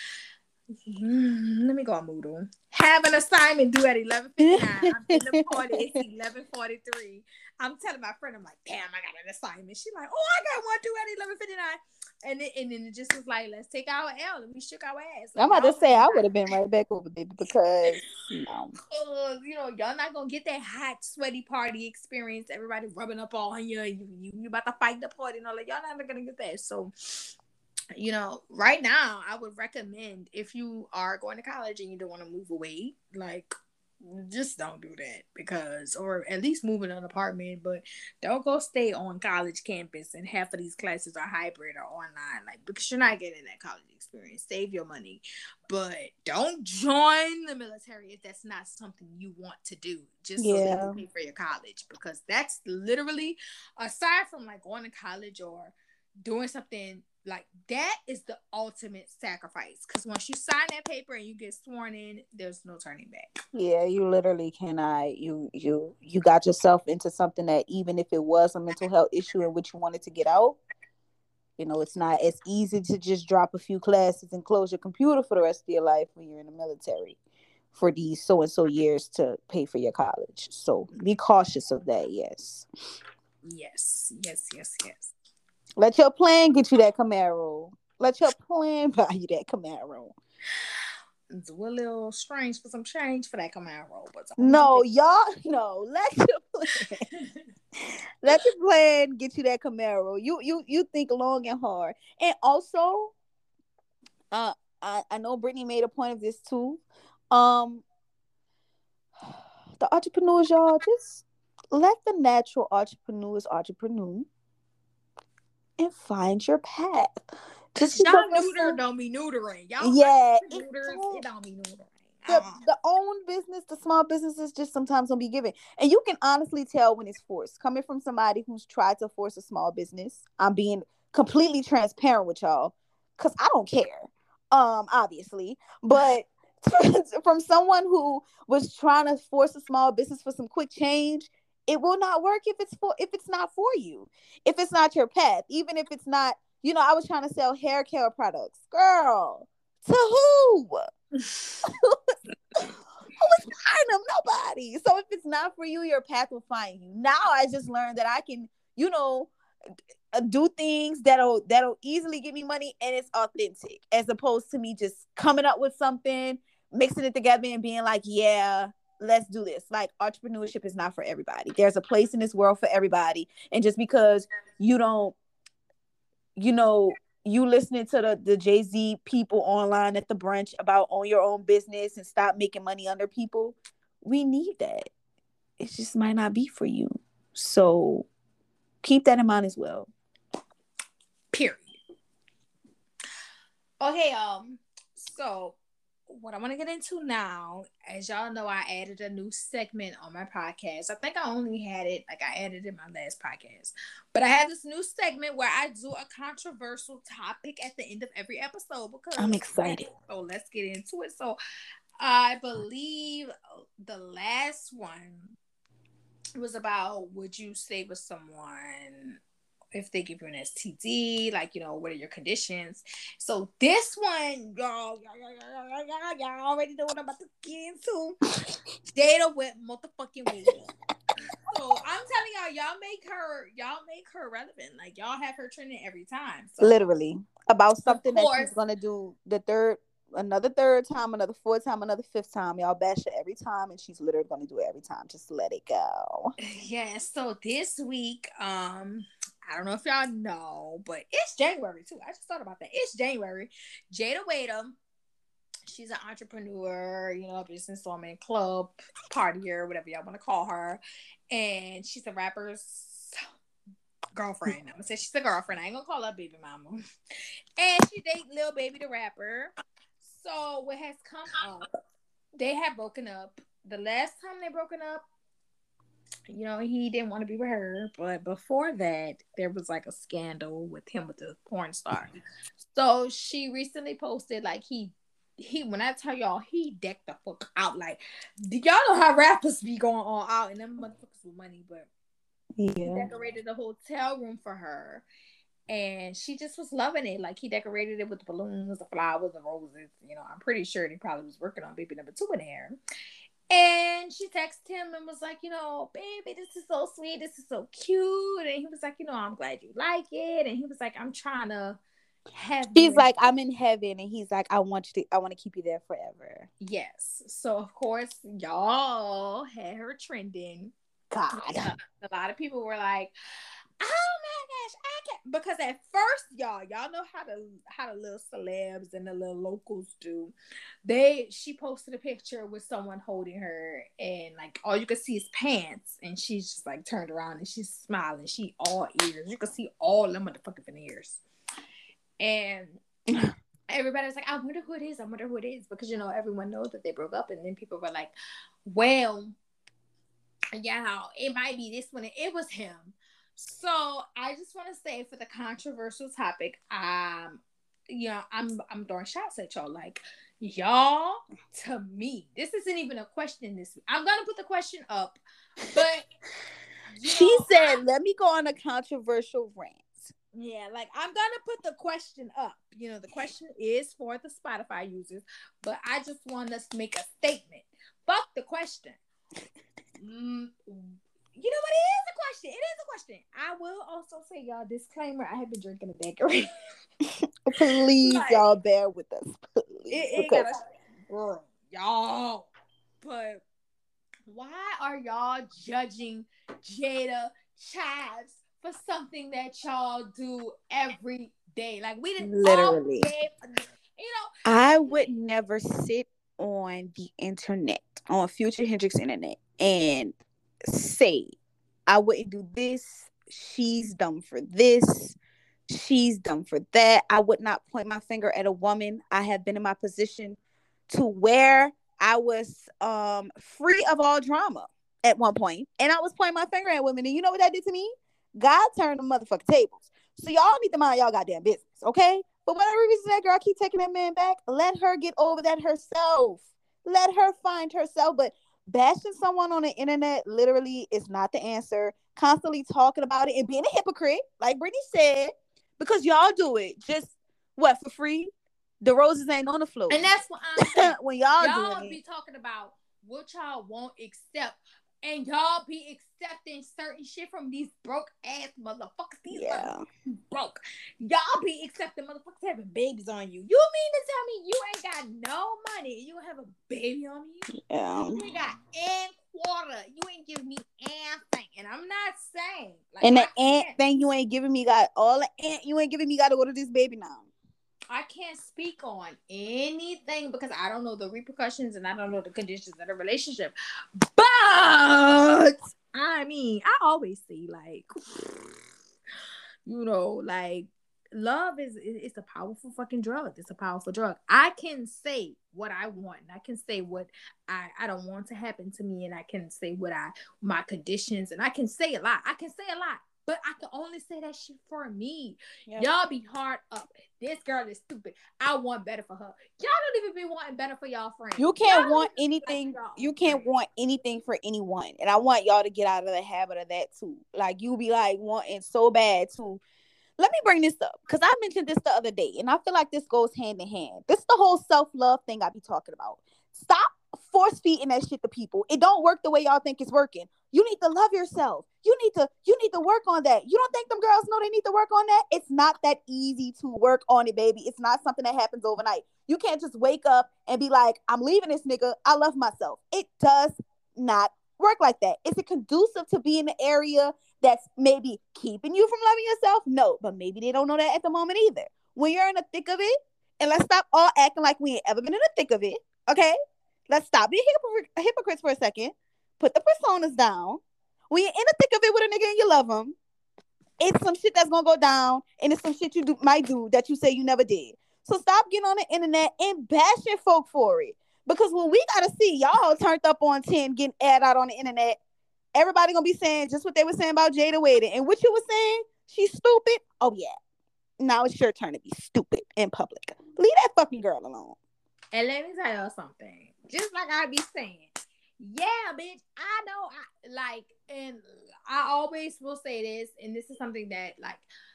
Mm, let me go on Moodle. Have an assignment due at eleven fifty-nine. I'm in the party. It's eleven forty-three. I'm telling my friend, I'm like, damn, I got an assignment. She's like, oh, I got one due at eleven fifty-nine. And then, and then it just was like, let's take our L. And we shook our ass. Like, I'm about to say, I not, would have been right back over there because, you know. uh, you know, y'all not going to get that hot, sweaty party experience. Everybody rubbing up on you. You, you, you about to fight the party and all that. Y'all not going to get that. So, you know, right now, I would recommend, if you are going to college and you don't want to move away, like, just don't do that, because, or at least move in an apartment, but don't go stay on college campus and half of these classes are hybrid or online, like, because you're not getting that college experience. Save your money, but don't join the military if that's not something you want to do, just so Yeah. that you pay for your college, because that's literally, aside from like going to college or doing something like that, is the ultimate sacrifice, because once you sign that paper and you get sworn in, there's no turning back. Yeah, you literally cannot. You you you got yourself into something that, even if it was a mental health issue in which you wanted to get out, you know, it's not as easy to just drop a few classes and close your computer for the rest of your life when you're in the military for these so and so years to pay for your college. So be cautious of that. Yes. Yes, yes, yes, yes. Let your plan get you that Camaro. Let your plan buy you that Camaro. It's a little strange for some change for that Camaro, but no, y'all, no. Let your plan, let your plan get you that Camaro. You, you, you think long and hard, and also, uh, I, I know Brittany made a point of this too. Um, the entrepreneurs, y'all, just let the natural entrepreneurs entrepreneur and find your path. Just y'all neuter don't be neutering. Y'all yeah, it neuters, don't, it don't be neutering. The, uh-uh. the own business, the small businesses just sometimes don't be given. And you can honestly tell when it's forced. Coming from somebody who's tried to force a small business, I'm being completely transparent with y'all, because I don't care, um, obviously. But from someone who was trying to force a small business for some quick change, it will not work if it's for if it's not for you. If it's not your path, even if it's not, you know, I was trying to sell hair care products. Girl, to who? Who is buying them? Nobody. So if it's not for you, your path will find you. Now I just learned that I can, you know, do things that'll that'll easily give me money, and it's authentic, as opposed to me just coming up with something, mixing it together, and being like, yeah, let's do this. Like, entrepreneurship is not for everybody. There's a place in this world for everybody. And just because you don't, you know, you listening to the, the Jay-Z people online at the brunch about own your own business and stop making money under people, we need that. It just might not be for you. So keep that in mind as well. Period. Okay, um, so what I want to get into now, as y'all know, I added a new segment on my podcast. I think I only had it, like I added in my last podcast, but I have this new segment where I do a controversial topic at the end of every episode, because I'm excited. So let's get into it. So I believe the last one was about, would you stay with someone if they give you an S T D, like, you know, what are your conditions? So this one, y'all, y'all, y'all, y'all, y'all, y'all already know what I'm about to get into. Jada with motherfucking Wade. So I'm telling y'all, y'all make her, y'all make her relevant. Like, y'all have her trending every time. So, literally about something that she's gonna do the third, another third time, another fourth time, another fifth time. Y'all bash her every time, and she's literally gonna do it every time. Just let it go. Yeah. So this week, um. I don't know if y'all know, but it's January too. I just thought about that. It's January. Jada Wadham, she's an entrepreneur, you know, a businesswoman, club partier, whatever y'all want to call her. And she's a rapper's girlfriend. I'm gonna say she's a girlfriend. I ain't gonna call her baby mama. And she date Lil Baby the rapper. So what has come up, they have broken up. The last time they broken up, you know, he didn't want to be with her, but before that, there was like a scandal with him with the porn star. So she recently posted, like, he, he, when I tell y'all, he decked the fuck out. Like, y'all know how rappers be going all out, and them motherfuckers with money, but yeah. He decorated the hotel room for her, and she just was loving it. Like, he decorated it with the balloons, the flowers, the roses. You know, I'm pretty sure he probably was working on baby number two in there. And she texted him and was like, you know, baby, this is so sweet. This is so cute. And he was like, you know, I'm glad you like it. And he was like, I'm trying to have. She's like, I'm in heaven. And he's like, I want you to, I want to keep you there forever. Yes. So, of course, y'all had her trending. God. A lot of people were like, Oh my gosh, I can't, because at first, y'all, y'all know how the how the little celebs and the little locals do. They she posted a picture with someone holding her, and like all you can see is pants, and she's just like turned around and she's smiling. She all ears. You can see all them motherfucking veneers. And everybody's like, I wonder who it is. I wonder who it is, because you know everyone knows that they broke up, and then people were like, well, yeah, it might be this one. It was him. So I just want to say, for the controversial topic, um, you know, I'm I'm throwing shots at y'all. Like, y'all, to me, this isn't even a question this week. I'm gonna put the question up, but she know, said, I, "Let me go on a controversial rant." Yeah, like I'm gonna put the question up. You know, the question is for the Spotify users, but I just want us to make a statement. Fuck the question. Mm, you know what? It is a question. It is a question. I will also say, y'all, disclaimer: I have been drinking a daiquiri. Please, like, y'all, bear with us. Please, it, it because... gotta, girl, y'all. But why are y'all judging Jada Chives for something that y'all do every day? Like, we didn't literally. All day, you know. I would never sit on the internet, on Future Hendrix internet, and say I wouldn't do this. She's dumb for this. She's dumb for that. I would not point my finger at a woman. I have been in my position to where I was um free of all drama at one point, and I was pointing my finger at women. And you know what that did to me? God turned the motherfucking tables. So y'all need to mind y'all goddamn business, okay? For whatever reason that girl keep taking that man back, let her get over that herself. Let her find herself. But bashing someone on the internet literally is not the answer. Constantly talking about it and being a hypocrite, like Brittany said, because y'all do it just what, for free? The roses ain't on the floor. And that's what I'm saying. when y'all y'all doing be it. talking about what y'all won't accept, and y'all be accepting certain shit from these broke ass motherfuckers. These Yeah. motherfuckers broke. Y'all be accepting motherfuckers having babies on you. You mean to tell me you ain't got no money and you gonna have a baby on you? Yeah. You ain't got and quarter. You ain't giving me anything. And I'm not saying like, and the I ant can't- thing you ain't giving me got all the ant you ain't giving me got to order this baby now. I can't speak on anything because I don't know the repercussions and I don't know the conditions of the relationship. But I mean, I always see like, you know, like love is it's a powerful fucking drug. It's a powerful drug. I can say what I want, and I can say what I I don't want to happen to me, and I can say what I my conditions, and I can say a lot. I can say a lot. But I can only say that shit for me. Yep. Y'all be hard up. This girl is stupid. I want better for her. Y'all don't even be wanting better for y'all friends. You can't y'all want anything. You can't friends. want anything for anyone. And I want y'all to get out of the habit of that too. Like you be like wanting so bad too. Let me bring this up because I mentioned this the other day, and I feel like this goes hand in hand. This is the whole self-love thing I be talking about. Stop force feeding that shit to people. It don't work the way y'all think it's working. You need to love yourself. You need to you need to work on that. You don't think them girls know they need to work on that? It's not that easy to work on it, baby. It's not something that happens overnight. You can't just wake up and be like, I'm leaving this nigga. I love myself. It does not work like that. Is it conducive to be in the area that's maybe keeping you from loving yourself? No, but maybe they don't know that at the moment either. When you're in the thick of it, and let's stop all acting like we ain't ever been in the thick of it, okay? Let's stop being hypocr- hypocrites for a second. Put the personas down. When you're in the thick of it with a nigga and you love him, it's some shit that's gonna go down, and it's some shit you do might do that you say you never did. So stop getting on the internet and bashing folk for it. Because when we gotta see y'all turned up on ten getting ad out on the internet, everybody gonna be saying just what they were saying about Jada Wade. And what you were saying, she's stupid. Oh yeah. Now it's your turn to be stupid in public. Leave that fucking girl alone. And let me tell y'all something. Just like I be saying, yeah, bitch, I know, I like, and I always will say this, and this is something that, like,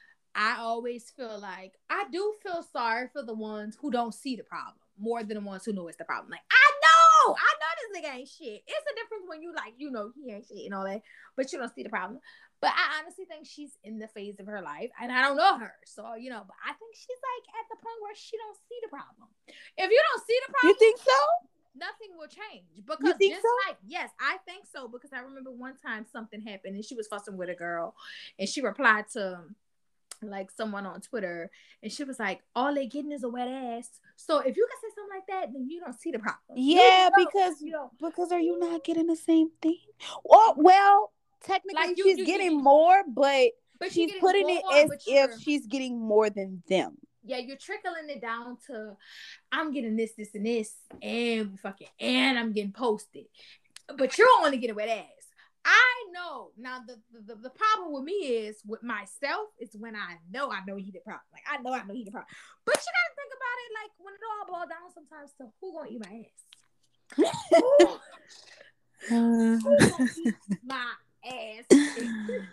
I always feel like, I do feel sorry for the ones who don't see the problem, more than the ones who know it's the problem. Like, I know, I know this nigga ain't shit. It's a difference when you, like, you know, he ain't shit and all that, but you don't see the problem. But I honestly think she's in the phase of her life, and I don't know her, so, you know, but I think she's, like, at the point where she don't see the problem. If you don't see the problem... You think so? nothing will change. You Because think just so? like, yes, I think so. Because I remember one time something happened and she was fussing with a girl and she replied to like someone on Twitter and she was like, all they getting is a wet ass. So if you can say something like that, then you don't see the problem. You Yeah, know, because you know, because are you not getting the same thing? Or well, technically like you, she's you, you, getting you more, but but you're she's getting putting more, it as but if you're, she's getting more than them. yeah, you're trickling it down to, I'm getting this, this, and this, and fucking, and I'm getting posted. But you're only getting wet ass. I know. Now the, the the problem with me is with myself is when I know I know he the problem. Like I know I know he the problem. But you gotta think about it like when it all boils down sometimes to who gonna eat my ass? Who, who gonna eat my ass?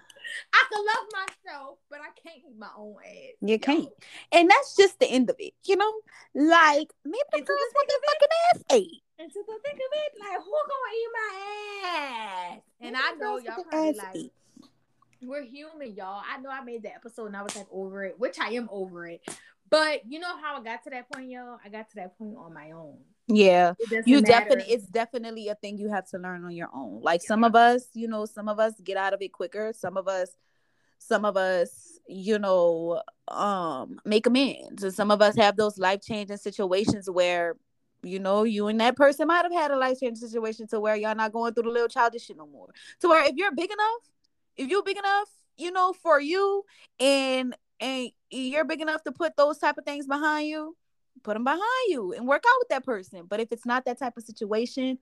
I can love myself, but I can't eat my own ass. You can't. Yo. And that's just the end of it, you know? Like, maybe the Into girls the want thick their of it, fucking ass ate. and to the think of it, like who gonna eat my ass? And Maybe I the know girls y'all want their probably ass like, ate. we're human, y'all. I know I made the episode and I was like over it, which I am over it. But you know how I got to that point, y'all? I got to that point on my own. Yeah, It doesn't you matter. definitely, it's definitely a thing you have to learn on your own. Like some of us, you know, some of us get out of it quicker. Some of us, some of us, you know, um, make amends. And some of us have those life changing situations where, you know, you and that person might have had a life changing situation to where y'all not going through the little childish shit no more. To where if you're big enough, if you're big enough, you know, for you and and you're big enough to put those type of things behind you, put them behind you and work out with that person. But if it's not that type of situation,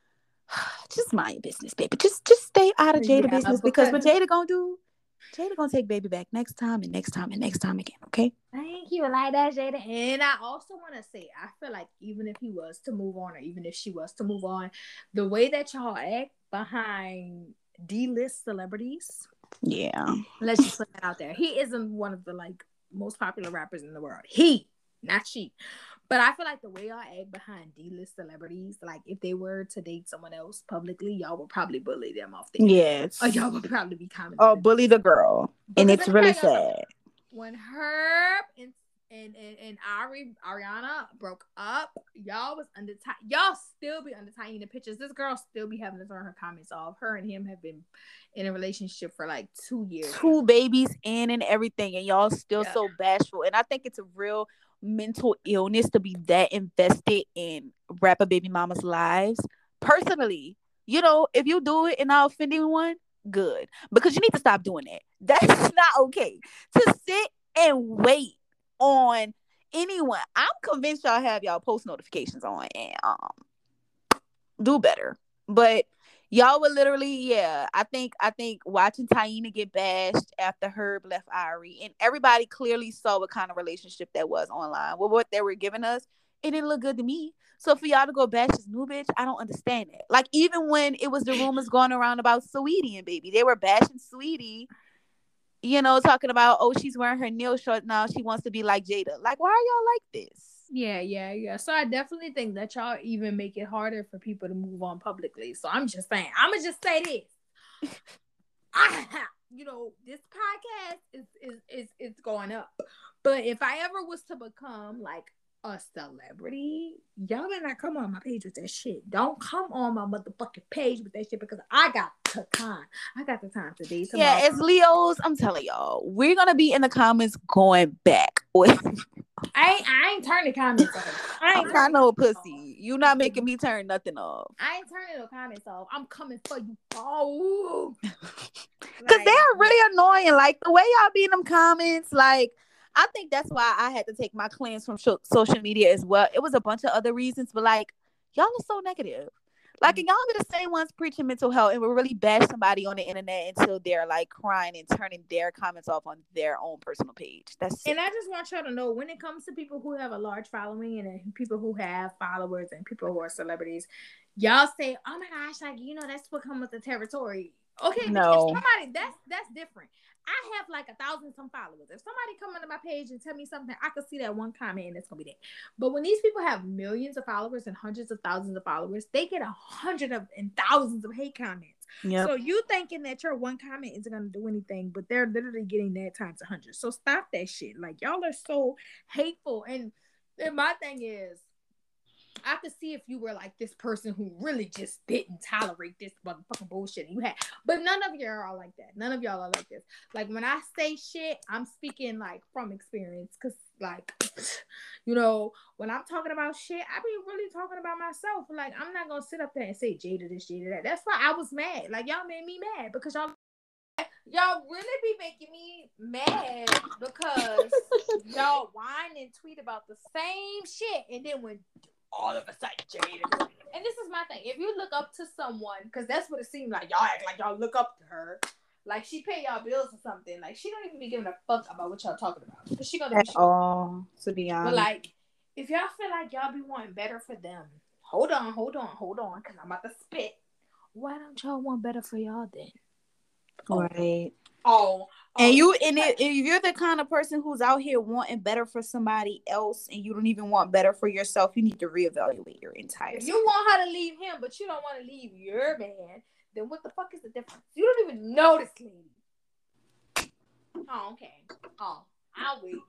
just mind your business, baby. Just just stay out of Jada Yeah, business because what because- Jada gonna do, Jada gonna take baby back next time and next time and next time again, okay? Thank you, like that, Jada. And I also want to say, I feel like even if he was to move on, or even if she was to move on, the way that y'all act behind D-list celebrities, Yeah. let's just put that out there. He isn't one of the like most popular rappers in the world. He, not she. But I feel like the way y'all act behind D-list celebrities, like if they were to date someone else publicly, y'all would probably bully them off there. Yes. Or y'all would probably be commenting. Oh, bully the girl. And Because it's let me really tell y'all sad. when Herb and and and, and Ari Ariana broke up, y'all was under y'all still be under tying the pictures. This girl still be having to turn her comments off. Her and him have been in a relationship for like two years. Two babies in and everything, and y'all still Yeah. so bashful. And I think it's a real mental illness to be that invested in rapper baby mama's lives. Personally, you know, if you do it and not offend anyone, good. Because you need to stop doing that. That's not okay. To sit and wait on anyone. I'm convinced y'all have y'all post notifications on and um do better. But y'all would literally, yeah. I think I think watching Taina get bashed after Herb left Ari, and everybody clearly saw what kind of relationship that was online. With what they were giving us, it didn't look good to me. So for y'all to go bash this new bitch, I don't understand it. Like even when it was the rumors going around about Saweetie and baby, they were bashing Saweetie. You know, talking about, oh, she's wearing her nail short now. She wants to be like Jada. Like, why are y'all like this? Yeah, yeah, yeah. So I definitely think that y'all even make it harder for people to move on publicly. So I'm just saying, I'm gonna just say this. I, you know, this podcast is is is is going up. But if I ever was to become like a celebrity, y'all better not come on my page with that shit. Don't come on my motherfucking page with that shit because I got the time. I got the time today. Tomorrow. Yeah, as Leos, I'm telling y'all, we're gonna be in the comments going back with. I ain't, I ain't turning comments off. I ain't I'm not no pussy. You not making me turn nothing off. I ain't turning no comments off. I'm coming for you. Oh, because they are really annoying. Like the way y'all be in them comments, like. I think that's why I had to take my cleanse from sh- social media as well. It was a bunch of other reasons, but like y'all are so negative. Like, and y'all be the same ones preaching mental health and will really bash somebody on the internet until they're like crying and turning their comments off on their own personal page. That's and I just want y'all to know when it comes to people who have a large following and people who have followers and people who are celebrities, y'all say, "Oh my gosh, like you know that's what comes with the territory." Okay, no. if somebody that's that's different. I have like a thousand some followers. If somebody come onto my page and tell me something, I could see that one comment and it's gonna be that. But when these people have millions of followers and hundreds of thousands of followers, they get a hundred of and thousands of hate comments. Yep. So you thinking that your one comment isn't gonna do anything, but they're literally getting that times a hundred. So stop that shit. Like y'all are so hateful. And, and my thing is, I could see if you were like this person who really just didn't tolerate this motherfucking bullshit you had. But none of y'all are like that. None of y'all are like this. Like when I say shit, I'm speaking like from experience. Cause like, you know, when I'm talking about shit, I be really talking about myself. Like I'm not gonna sit up there and say Jada this, Jada that. That's why I was mad. Like y'all made me mad because y'all y'all really be making me mad because y'all whine and tweet about the same shit, and then when all of a sudden Jada, and this is my thing, if you look up to someone, because that's what it seemed like, y'all act like y'all look up to her, like she pay y'all bills or something, like she don't even be giving a fuck about what y'all talking about, because she gonna do At all, to be honest. But like, if y'all feel like y'all be wanting better for them, hold on, hold on, hold on, because I'm about to spit. Why don't y'all want better for y'all then? Right. Oh, oh, and you and it, if you're the kind of person who's out here wanting better for somebody else and you don't even want better for yourself, you need to reevaluate your entire if you want her to leave him, but you don't want to leave your man, then what the fuck is the difference? You don't even know this lady. Oh, okay. Oh, I'll wait.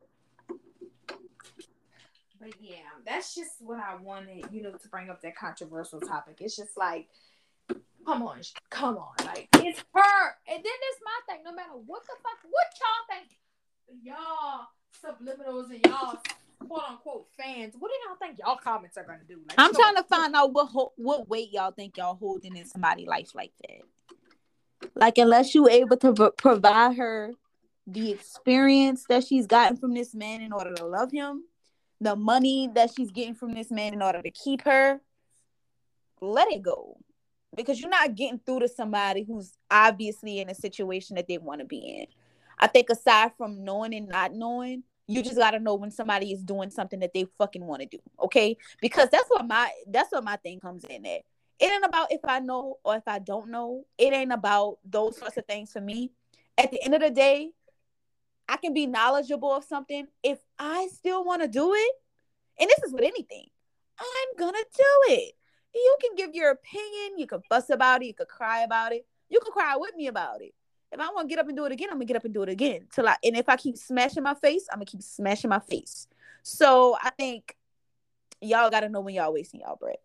But yeah, that's just what I wanted, you know, to bring up that controversial topic. It's just like, Come on, come on, like it's her. And then there's my thing. No matter what the fuck, what y'all think, y'all subliminals and y'all quote unquote fans, what do y'all think y'all comments are gonna do? Like, I'm trying to find out what ho- what weight y'all think y'all holding in somebody's life like that. Like, unless you able to pro- provide her the experience that she's gotten from this man in order to love him, the money that she's getting from this man in order to keep her, let it go. Because you're not getting through to somebody who's obviously in a situation that they want to be in. I think aside from knowing and not knowing, you just got to know when somebody is doing something that they fucking want to do. Okay? Because that's what my that's what my thing comes in at. It ain't about if I know or if I don't know. It ain't about those sorts of things for me. At the end of the day, I can be knowledgeable of something. If I still want to do it, and this is with anything, I'm going to do it. You can give your opinion. You can fuss about it. You can cry about it. You can cry with me about it. If I want to get up and do it again, I'm going to get up and do it again. Till I, and if I keep smashing my face, I'm going to keep smashing my face. So I think y'all got to know when y'all wasting y'all breath.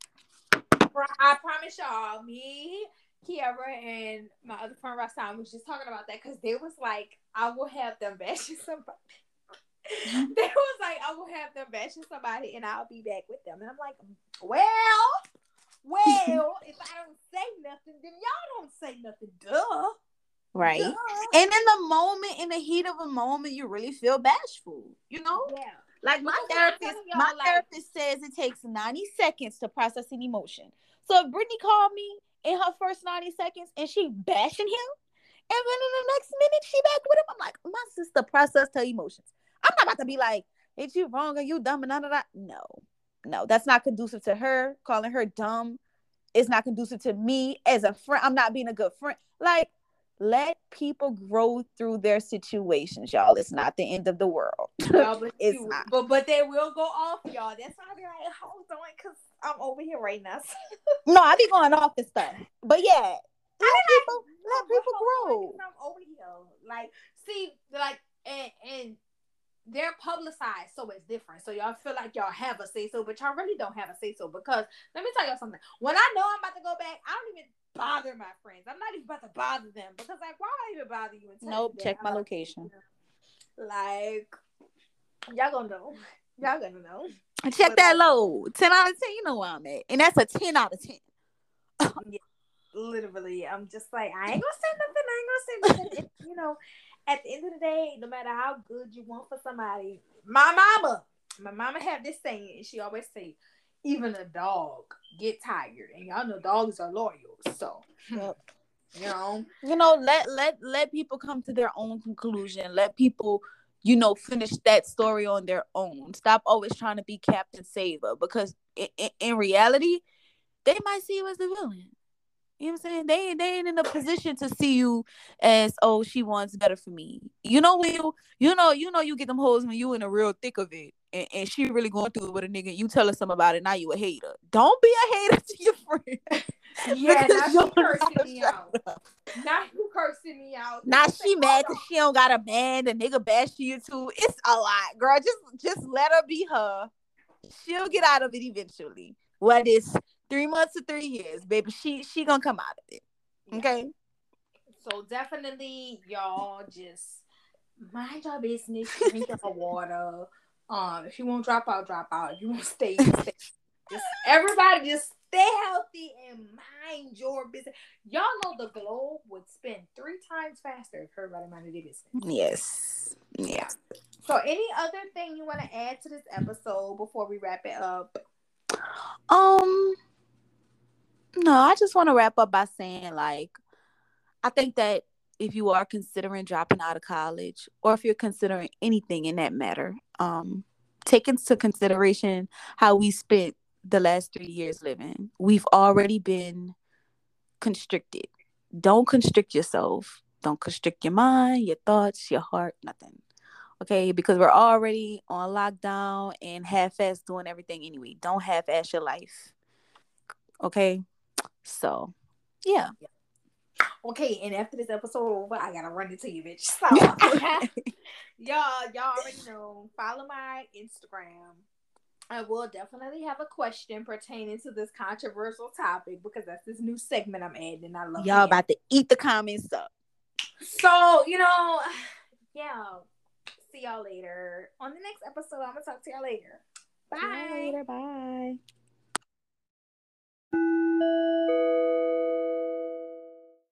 I promise y'all, me, Kiara, and my other friend Rastan was just talking about that because they was like, I will have them bashing somebody. They was like, I will have them bashing somebody and I'll be back with them. And I'm like, well, well, if I don't say nothing, then y'all don't say nothing. Duh. Right. Duh. And in the moment, in the heat of a moment, you really feel bashful. You know? Yeah. Like my therapist, my like, therapist says it takes ninety seconds to process an emotion. So if Brittany called me in her first ninety seconds and she bashing him, and then in the next minute she back with him, I'm like, my sister processed her emotions. I'm not about to be like, ain't you wrong? Are you dumb? And none of that. No, no, that's not conducive to her. Calling her dumb is not conducive to me as a friend. I'm not being a good friend. Like, let people grow through their situations, y'all. It's not the end of the world. No, but it's you, not. But but they will go off, y'all. That's why I be like, hold on, because I'm over here right now. No, I be going off and stuff. But yeah, let people let people grow. I'm over here. Like, see, like, and and they're publicized, so it's different. So y'all feel like y'all have a say so, but y'all really don't have a say so. Because let me tell y'all something. When I know I'm about to go back, I don't even bother my friends. I'm not even about to bother them because, like, why would I even bother you? And nope. You check my I'm location. Like, y'all gonna know. Y'all gonna know. Check but that like, low. ten out of ten. You know where I'm at, and that's a ten out of ten. Yeah, literally, I'm just like, I ain't gonna say nothing. I ain't gonna say nothing. It, you know. At the end of the day, no matter how good you want for somebody, my mama, my mama have this saying, and she always say, even a dog get tired, and y'all know dogs are loyal. So, yep. you know, you know, let let let people come to their own conclusion. Let people, you know, finish that story on their own. Stop always trying to be Captain Saver, because in, in, in reality, they might see you as the villain. You know what I'm saying? They, they ain't in a position to see you as, oh, she wants better for me. You know when you, you know, you know you get them hoes when you in the real thick of it, and, and she really going through it with a nigga. You tell her something about it, now you a hater. Don't be a hater to your friend. Yeah, now she cursing me out. Now you cursing me out. Now she mad because she don't got a man. The nigga bash you too. It's a lot, girl. Just, just let her be her. she'll get out of it eventually. Whether it's three months or three years, baby, she she gonna come out of it. Okay. Yeah. So definitely, y'all just mind your business, drink your water. Um, if you won't drop out, drop out. If you won't stay, you stay. Just everybody, just stay healthy and mind your business. Y'all know the globe would spin three times faster if everybody minded their business. Yes. Yeah. So, any other thing you want to add to this episode before we wrap it up? Um, no, I just want to wrap up by saying, like, I think that if you are considering dropping out of college, or if you're considering anything in that matter, um, take into consideration how we spent the last three years living. We've already been constricted. Don't constrict yourself. Don't constrict your mind, your thoughts, your heart, nothing. Okay, because we're already on lockdown and half-ass doing everything anyway. Don't half-ass your life. Okay, so yeah. Okay, and after this episode over, I gotta run it to you, bitch. So y'all, y'all already know. Follow my Instagram. I will definitely have a question pertaining to this controversial topic because that's this new segment I'm adding, and I love y'all about to eat the comments up. So you know, yeah. See y'all later on the next episode. I'm gonna talk to y'all later. Bye. See y'all later. Bye.